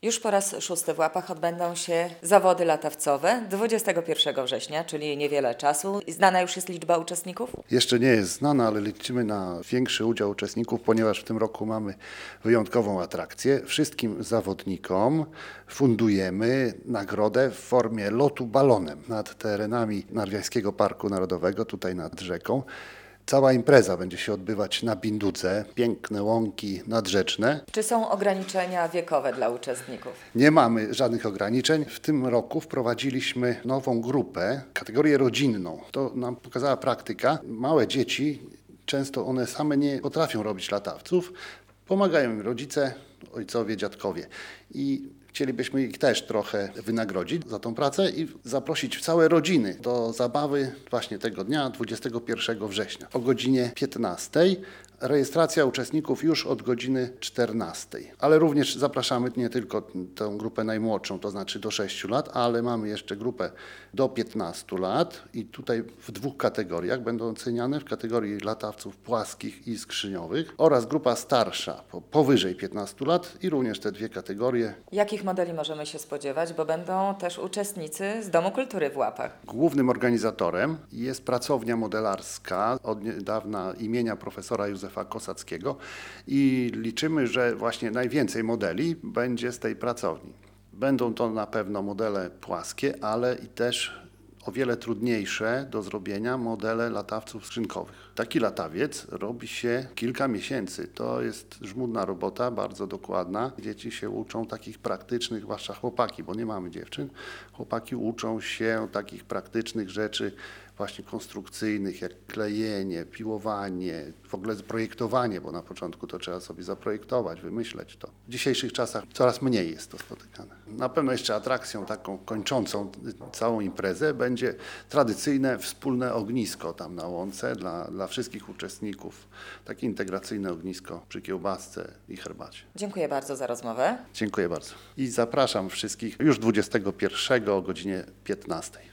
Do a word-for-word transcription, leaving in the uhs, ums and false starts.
Już po raz szósty w Łapach odbędą się zawody latawcowe dwudziestego pierwszego września, czyli niewiele czasu. Znana już jest liczba uczestników? Jeszcze nie jest znana, ale liczymy na większy udział uczestników, ponieważ w tym roku mamy wyjątkową atrakcję. Wszystkim zawodnikom fundujemy nagrodę w formie lotu balonem nad terenami Narwiańskiego Parku Narodowego, tutaj nad rzeką. Cała impreza będzie się odbywać na Bindudze, piękne łąki nadrzeczne. Czy są ograniczenia wiekowe dla uczestników? Nie mamy żadnych ograniczeń. W tym roku wprowadziliśmy nową grupę, kategorię rodzinną. To nam pokazała praktyka. Małe dzieci, często one same nie potrafią robić latawców. Pomagają im rodzice, ojcowie, dziadkowie. I chcielibyśmy ich też trochę wynagrodzić za tą pracę i zaprosić całe rodziny do zabawy właśnie tego dnia, dwudziestego pierwszego września o godzinie piętnastej. Rejestracja uczestników już od godziny czternastej. Ale również zapraszamy nie tylko tę grupę najmłodszą, to znaczy do sześciu lat, ale mamy jeszcze grupę do piętnastu lat i tutaj w dwóch kategoriach będą oceniane, w kategorii latawców płaskich i skrzyniowych oraz grupa starsza, po, powyżej piętnastu lat i również te dwie kategorie. Jakich modeli możemy się spodziewać, bo będą też uczestnicy z Domu Kultury w Łapach? Głównym organizatorem jest pracownia modelarska od niedawna imienia profesora Józefa Kosackiego i liczymy, że właśnie najwięcej modeli będzie z tej pracowni. Będą to na pewno modele płaskie, ale i też o wiele trudniejsze do zrobienia modele latawców skrzynkowych. Taki latawiec robi się kilka miesięcy. To jest żmudna robota, bardzo dokładna. Dzieci się uczą takich praktycznych, zwłaszcza chłopaki, bo nie mamy dziewczyn. Chłopaki uczą się takich praktycznych rzeczy właśnie konstrukcyjnych, jak klejenie, piłowanie, w ogóle projektowanie, bo na początku to trzeba sobie zaprojektować, wymyśleć to. W dzisiejszych czasach coraz mniej jest to spotykane. Na pewno jeszcze atrakcją taką kończącą całą imprezę będzie tradycyjne wspólne ognisko tam na łące dla, dla wszystkich uczestników. Takie integracyjne ognisko przy kiełbasce i herbacie. Dziękuję bardzo za rozmowę. Dziękuję bardzo. I zapraszam wszystkich już dwudziestego pierwszego o godzinie piętnastej.